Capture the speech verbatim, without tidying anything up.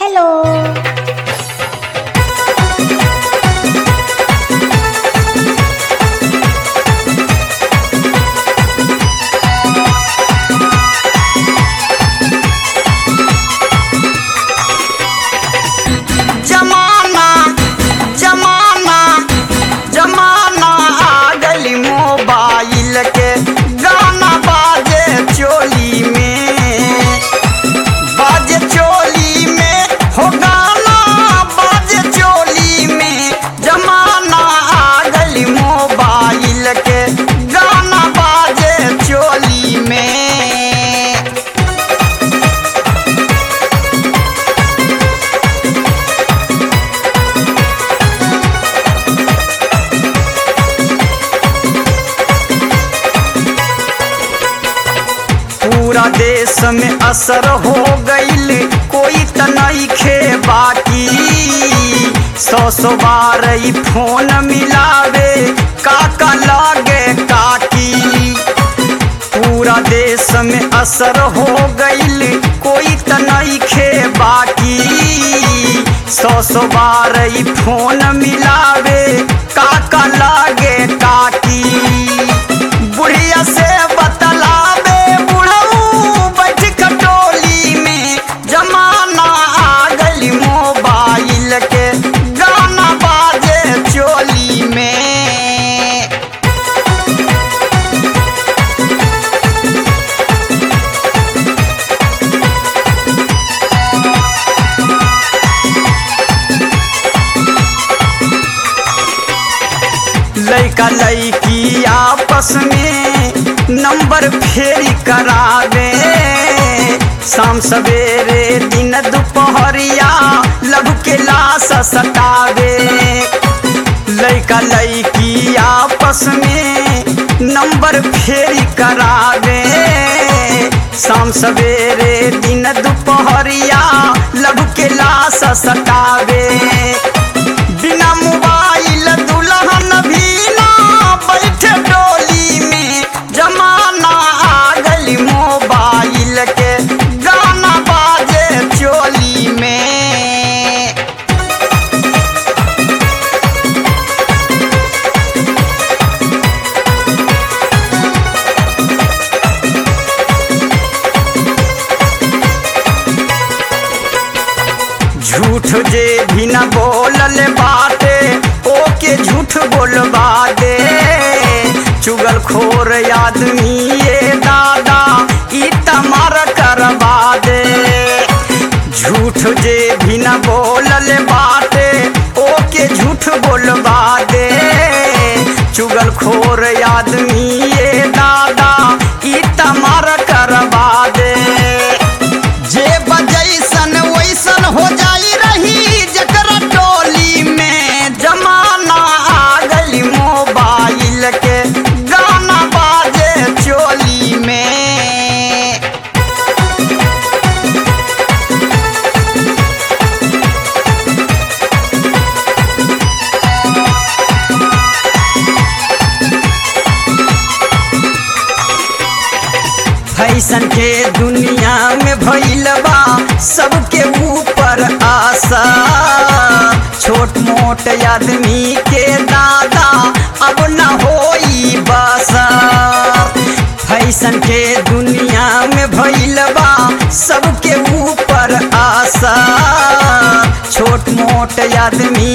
Hello. जमाना जमाना जमाना आ गई मोबाइल के, गाना बाजे चोली में, बाजे चोली में हो गाना बाजे चोली में। जमाना आ गई मोबाइल के, गाना बाजे चोली में। पूरा देश में असर हो गईल, कोई त नइखे बाकी। सौ सौ बार ई फोन मिलावे, काका लागे काकी। पूरा देश में असर हो गईल, कोई त नइखे बाकी। सौ सौ बार ई फोन मिलावे, काका लागे काकी। बुढ़िया से बतलावे बुढ़ऊ बैठ कटोली में। जमाना आ गई मोबाइल के, गाना बाजे चोली में। लइका लइकी आपस में नंबर फेरी करावे। शाम सवेरे दिन दोपहरिया लभ के लाश सटावे। लइका लइकी आपस में नंबर फेरी करावे। शाम सवेरे दिन दोपहरिया लभ के लाश सटावे। बिना मोबाइल दुल्हन भी ना बैठे डोली में। जमाना आ गई मोबाइल के, गाना बाजे चोली में। झूठ जे भी न बोलल बाटे, ओके झूठ बोलबा दे। चुगलखोर आदमी ये दादा ई तमार करवा दे। झूठ जे भी न बोलल बाटे, ओके झूठ बोलबा दे। चुगलखोर आदमी ये दादा ई तमार करवा दे। जे बजैसन वैसन हो जाई रही जकरा टोली में। जमाना आ गई मोबाइल के, गाना बाजे चोली में। फैशन के दुनिया में भइल बा सबके ऊपर आशा। छोट मोट आदमी के दादा अब न होई बासा। फैशन के दुनिया में भइल बा सबके ऊपर आशा। छोट मोट आदमी